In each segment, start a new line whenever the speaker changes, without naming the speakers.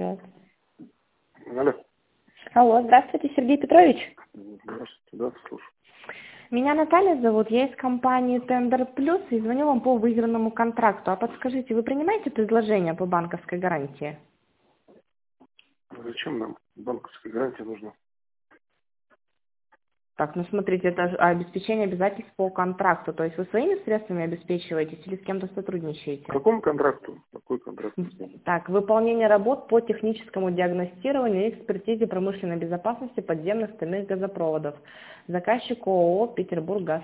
Привет.
Алло.
Алло, здравствуйте, Сергей Петрович.
Здравствуйте, да, слушаю.
Меня Наталья зовут, я из компании Tender Plus и звоню вам по выигранному контракту. А подскажите, вы принимаете предложение по банковской гарантии?
Зачем нам банковская гарантия нужна?
Так, ну смотрите, это же обеспечение обязательств по контракту. То есть вы своими средствами обеспечиваетесь или с кем-то
К
сотрудничаете?
какому контракту? Какой контракт?
Так, выполнение работ по техническому диагностированию и экспертизе промышленной безопасности подземных стальных газопроводов. Заказчик ООО «Петербурггаз».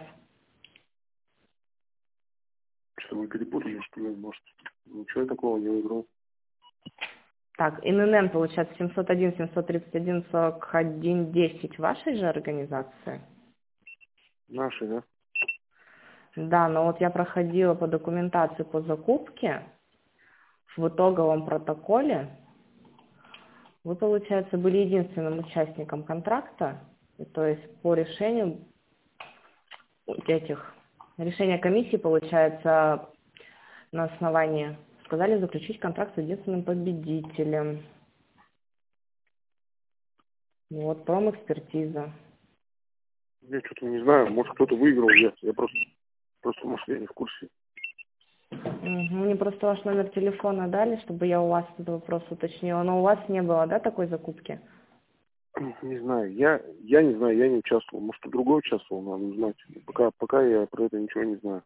Что вы перепутали, что ли, может? Ничего я такого не выиграл.
Так, ИНН, получается, 701, 731, 41, 10 вашей же организации?
Наши, да?
Да, но вот я проходила по документации по закупке. В итоговом протоколе вы, получается, были единственным участником контракта. И то есть по решению решения комиссии, получается, на основании сказали заключить контракт с единственным победителем. Вот, промэкспертиза.
Я что-то не знаю, может кто-то выиграл, я просто, может, я не в курсе.
Мне просто ваш номер телефона дали, чтобы я у вас этот вопрос уточнила. Но у вас не было, да, такой закупки?
Не знаю, я не знаю, я не участвовал. Может, кто другой участвовал, надо узнать. Пока я про это ничего не знаю.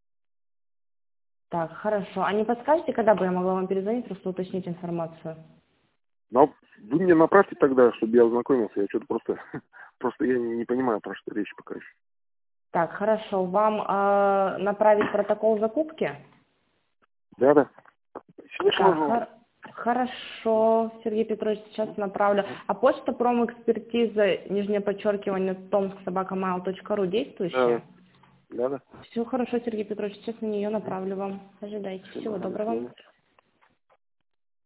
Так, хорошо. А не подскажете, когда бы я могла вам перезвонить, просто уточнить информацию?
Но вы мне направьте тогда, чтобы я ознакомился. Я что-то просто я не понимаю, про что речь пока еще.
Так, хорошо. Вам направить протокол закупки?
Да. Сегодня
Так,
можно?
хорошо, Сергей Петрович, сейчас направлю. А почта промэкспертиза, нижнее подчеркивание, tomsk@mail.ru действующая?
Да.
Все хорошо, Сергей Петрович, сейчас на нее направлю вам. Ожидайте.
Спасибо,
Всего
до
доброго.
свидания.